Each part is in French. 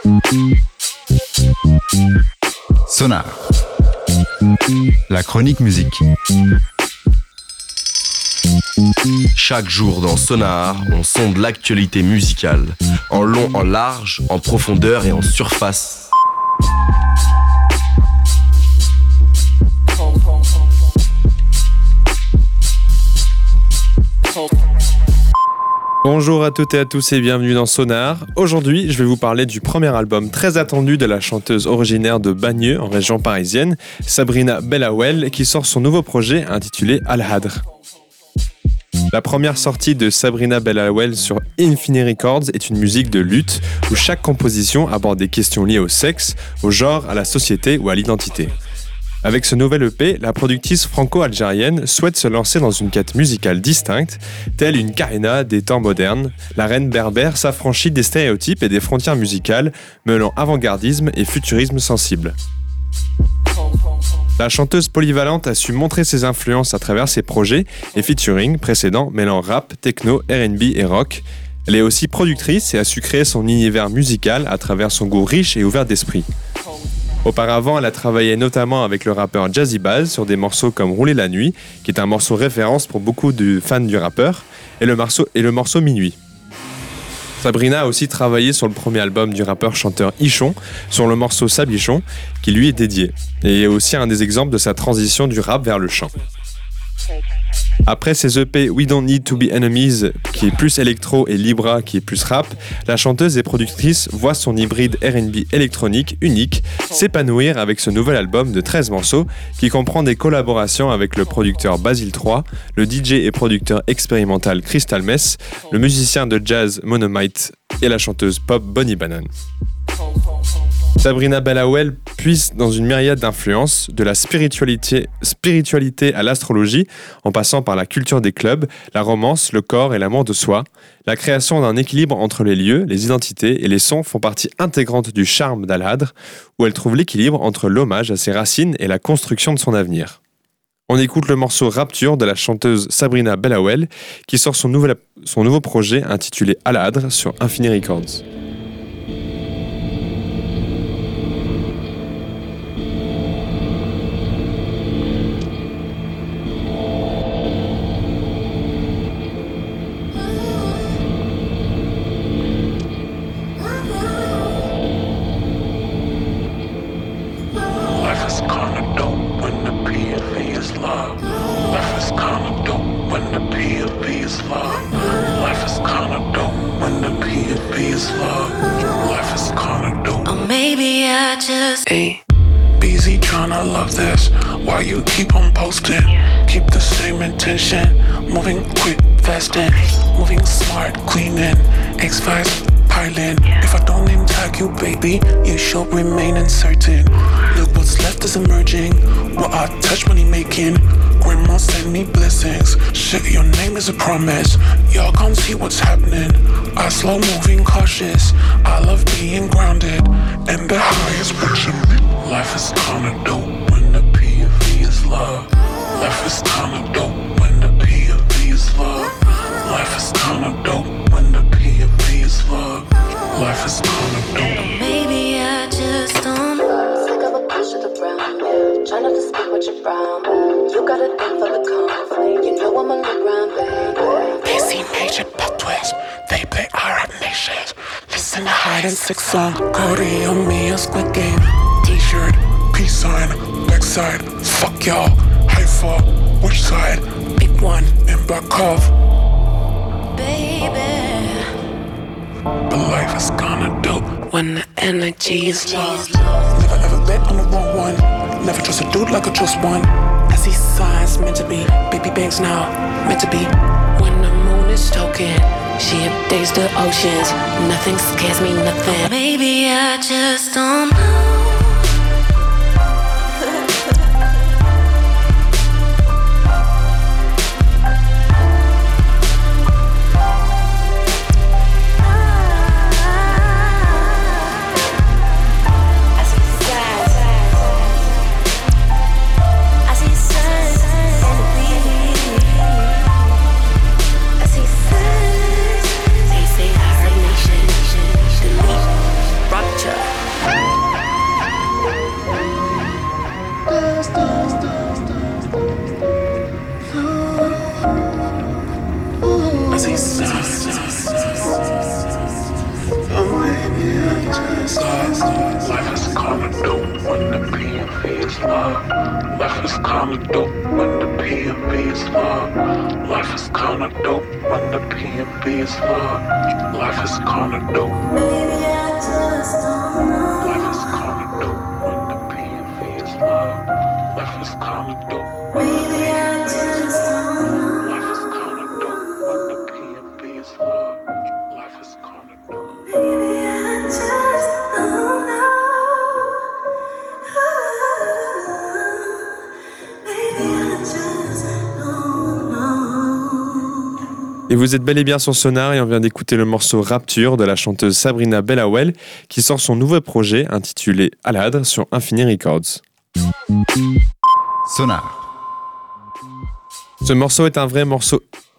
Sonar, la chronique musique. Chaque jour dans Sonar, on sonde l'actualité musicale, en long, en large, en profondeur et en surface. Bonjour à toutes et à tous et bienvenue dans Sonar. Aujourd'hui, je vais vous parler du premier album très attendu de la chanteuse originaire de Bagneux en région parisienne, Sabrina Bellawel, qui sort son nouveau projet intitulé Al-Hadr. La première sortie de Sabrina Bellawel sur Infinity Records est une musique de lutte où chaque composition aborde des questions liées au sexe, au genre, à la société ou à l'identité. Avec ce nouvel EP, la productrice franco-algérienne souhaite se lancer dans une quête musicale distincte, telle une Karena des temps modernes. La reine berbère s'affranchit des stéréotypes et des frontières musicales, mêlant avant-gardisme et futurisme sensible. La chanteuse polyvalente a su montrer ses influences à travers ses projets et featuring précédents mêlant rap, techno, R&B et rock. Elle est aussi productrice et a su créer son univers musical à travers son goût riche et ouvert d'esprit. Auparavant, elle a travaillé notamment avec le rappeur Jazzy Bass sur des morceaux comme Rouler la nuit, qui est un morceau référence pour beaucoup de fans du rappeur, et le morceau Minuit. Sabrina a aussi travaillé sur le premier album du rappeur-chanteur Ichon, sur le morceau Sabichon, qui lui est dédié, et est aussi un des exemples de sa transition du rap vers le chant. Après ses EP We Don't Need to Be Enemies, qui est plus électro, et Libra, qui est plus rap, la chanteuse et productrice voit son hybride R&B électronique unique s'épanouir avec ce nouvel album de 13 morceaux qui comprend des collaborations avec le producteur Basile 3, le DJ et producteur expérimental Crystal Mess, le musicien de jazz Monomite et la chanteuse pop Bonnie Banane. Sabrina Bellawel puise dans une myriade d'influences, de la spiritualité à l'astrologie, en passant par la culture des clubs, la romance, le corps et l'amour de soi. La création d'un équilibre entre les lieux, les identités et les sons font partie intégrante du charme d'Al-Hadr, où elle trouve l'équilibre entre l'hommage à ses racines et la construction de son avenir. On écoute le morceau Rapture de la chanteuse Sabrina Bellawel, qui sort son nouveau projet intitulé Al-Hadr sur Infinity Records. Hey, busy tryna love this. Why you keep on posting? Keep the same intention. Moving quick, fast and moving smart, cleaning. X5 piling. If I don't name tag you, baby, you should remain uncertain. Look what's left is emerging. What I touch, money making. Grandma send me blessings. Shit, your name is a promise. Y'all gon' see what's happening. I slow moving, cautious. I love being grounded. And the highest pushing me. Life is kinda dope when the PFV is love. Life is kinda dope when the PFV is love. Life is kinda dope when the PFV is love. Life is kinda dope. Maybe I just don't sick of a push of the brown. Try not to speak with your brown. You got a thing for the conflict. You know I'm on the ground, baby. They see major plot twist. They play Arab nations. Listen to hide and seek song. Cody on me a Squid Game. T-shirt, peace sign, backside. Fuck y'all. Haifa, which side? Big one in Barkov. Baby, But life is kinda dope when the energy is low. Never ever bet on the wrong one. Never trust a dude like I trust one. I see signs meant to be. Baby banks now, meant to be. When the moon is token, she updates the oceans. Nothing scares me, nothing. Maybe I just don't know. Rapture. love. Life is kinda dope when the P&B is love. Life is kinda dope when the P&B is love. Life is kinda dope. Baby, I just don't know. Life is kinda dope when the P&B is love. Life is kinda dope. Baby, I just don't know. Life is kinda dope when the P&B is love. Life is kinda dope. Baby, I just don't know. Baby, I just don't know. Et vous êtes bel et bien sur Sonar et on vient d'écouter le morceau Rapture de la chanteuse Sabrina Bellawell qui sort son nouveau projet intitulé Aladre sur Infini Records. Sonar. Ce morceau est un vrai morceau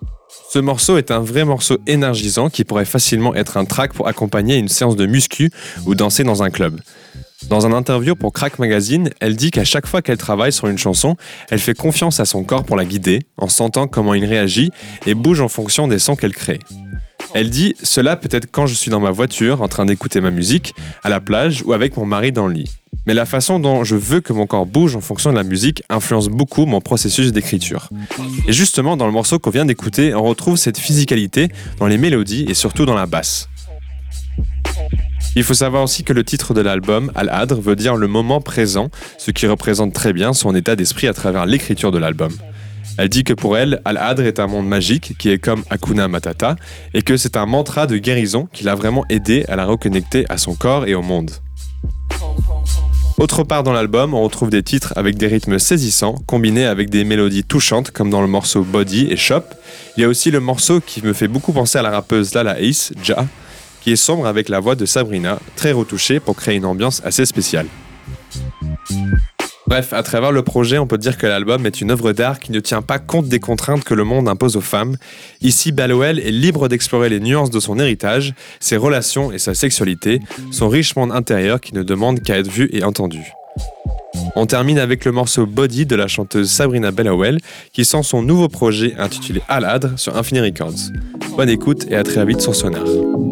énergisant qui pourrait facilement être un track pour accompagner une séance de muscu ou danser dans un club. Dans un interview pour Crack Magazine, elle dit qu'à chaque fois qu'elle travaille sur une chanson, elle fait confiance à son corps pour la guider, en sentant comment il réagit et bouge en fonction des sons qu'elle crée. Elle dit « Cela peut être quand je suis dans ma voiture en train d'écouter ma musique, à la plage ou avec mon mari dans le lit. Mais la façon dont je veux que mon corps bouge en fonction de la musique influence beaucoup mon processus d'écriture. » Et justement, dans le morceau qu'on vient d'écouter, on retrouve cette physicalité dans les mélodies et surtout dans la basse. Il faut savoir aussi que le titre de l'album, Al-Adr, veut dire le moment présent, ce qui représente très bien son état d'esprit à travers l'écriture de l'album. Elle dit que pour elle, Al-Adr est un monde magique qui est comme Hakuna Matata et que c'est un mantra de guérison qui l'a vraiment aidé à la reconnecter à son corps et au monde. Autre part dans l'album, on retrouve des titres avec des rythmes saisissants, combinés avec des mélodies touchantes comme dans le morceau Body et Shop. Il y a aussi le morceau qui me fait beaucoup penser à la rappeuse Lala Ace, Ja, qui est sombre avec la voix de Sabrina, très retouchée pour créer une ambiance assez spéciale. Bref, à travers le projet, on peut dire que l'album est une œuvre d'art qui ne tient pas compte des contraintes que le monde impose aux femmes. Ici, Bellawell est libre d'explorer les nuances de son héritage, ses relations et sa sexualité, son riche monde intérieur qui ne demande qu'à être vu et entendu. On termine avec le morceau Body de la chanteuse Sabrina Bellawell qui sent son nouveau projet intitulé Al-Adr sur Infini Records. Bonne écoute et à très vite sur Sonar.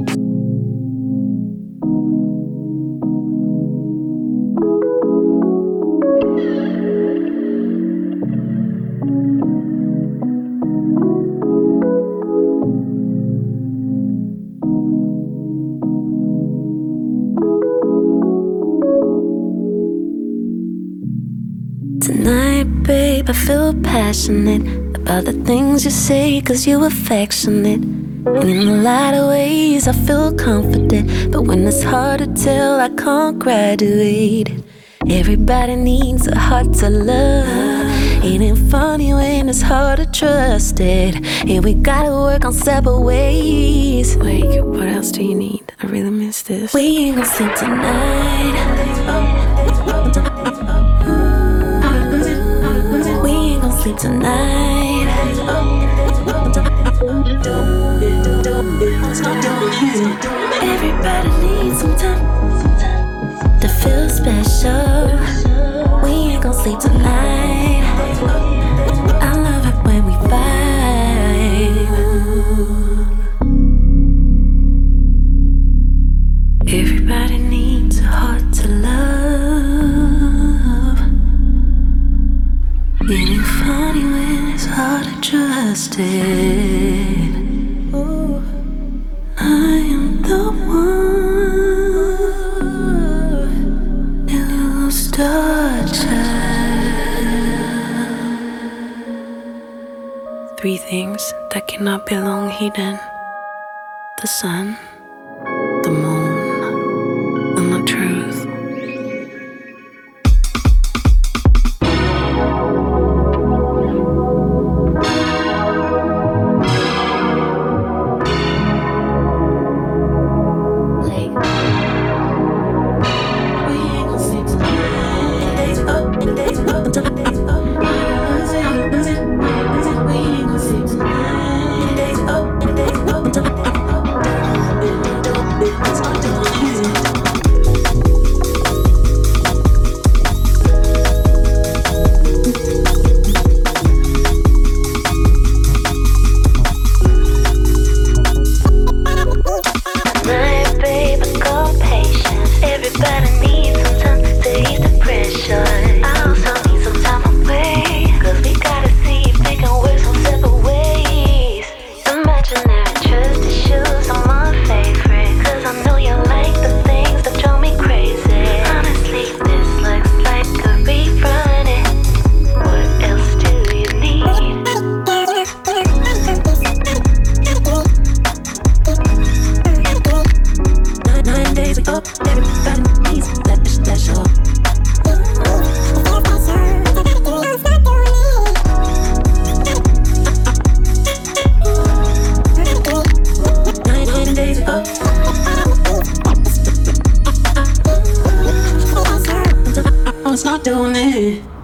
Tonight, babe, I feel passionate about the things you say, 'cause you're affectionate. And in a lot of ways I feel confident, but when it's hard to tell, I can't graduate. Everybody needs a heart to love. It ain't funny when it's hard to trust it. And we gotta work on separate ways. Wait, what else do you need? I really miss this. We ain't gonna sleep tonight. We ain't gonna sleep tonight. Everybody needs some time to feel special. We ain't gonna sleep tonight. I love it when we fight. Everybody needs a heart to love. It ain't funny when it's hard to trust it. Ooh, I am the one who's tortured. 3 things that cannot be long hidden: the sun, the moon, and the truth. It's we up, everybody needs that special. Days ago, I was not doing it.